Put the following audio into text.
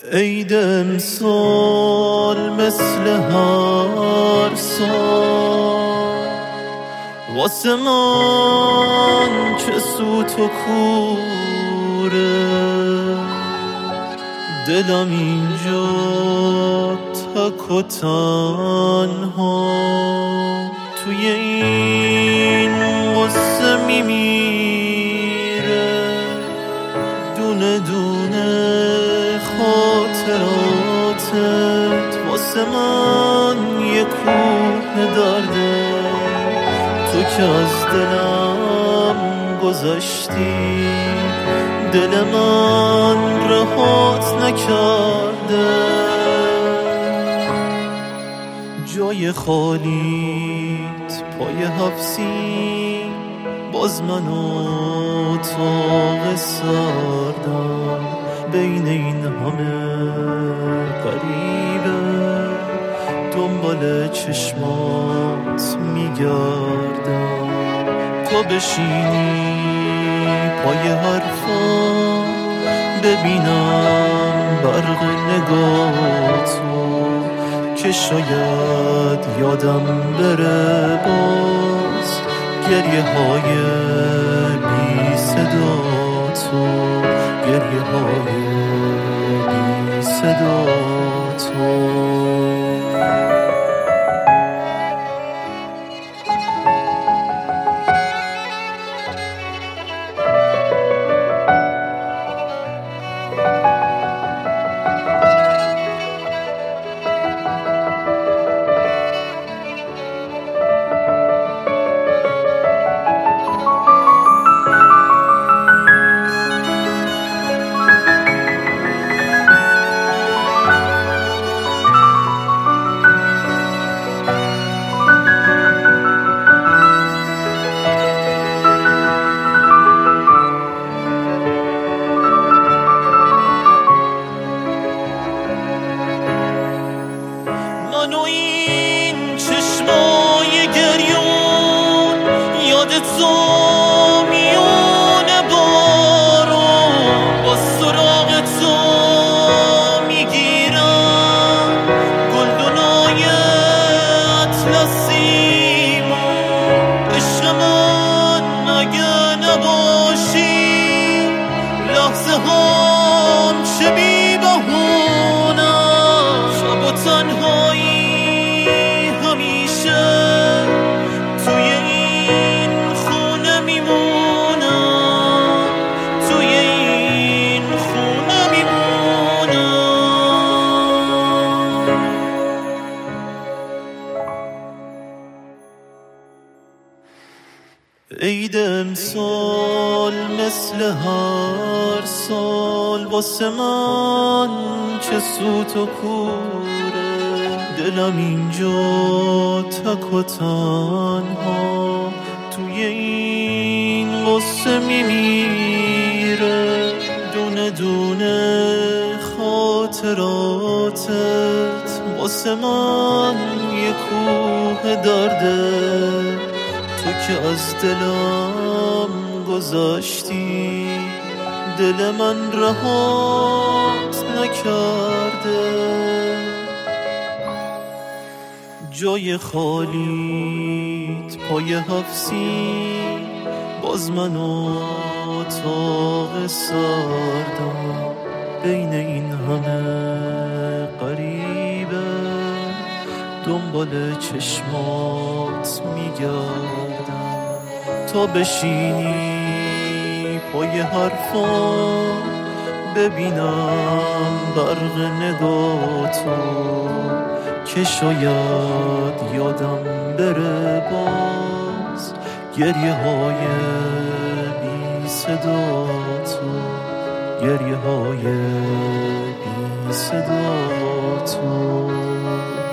عید امسال مثل هر سال واسه من چه سوت و کوره، دلم اینجا تک و تنها توی این غصه میمیره. دونه دونه خاطراتت واسه من یه کوه درده، تو که از دلم گذشتی دل من رهات نکرده. جای خالیت پای حبسی، باز من اتاق سردم بین این همه غریبه، دنبال چشمات میگردم تا بشینی پای حرفم، ببینم برق نگاهتو که شاید یادم بره باز گریه های بی صدا تو، گریه های بی صدا تو. من و این چشمای گریون یاد تو میونه بارون، با سراغ تو میگیرم گلدنای اطلسیمون. عشق من مگه نباشی لحظه هم چه بی بهونم، شب و تنهایی همیشه توی این خونه میمونم، توی این خونه میمونم. عید امسال مثل هر سال واسه من چه سوت و کوره، دلم اینجا تک و تنها توی این غصه میمیره. دونه دونه خاطراتت واسه من یه کوه درده، تو که از دلم گذشتی دل من رهات نکرده. جای خالیت پای حبسی، باز من اتاق سردم بین این همه غریبه، دنبال چشمات میگردم تا بشینی پای حرفم، ببینم برق نگاهتو که شاید یادم بره باز گریه های بی صدا تو، گریه های بی صدا تو.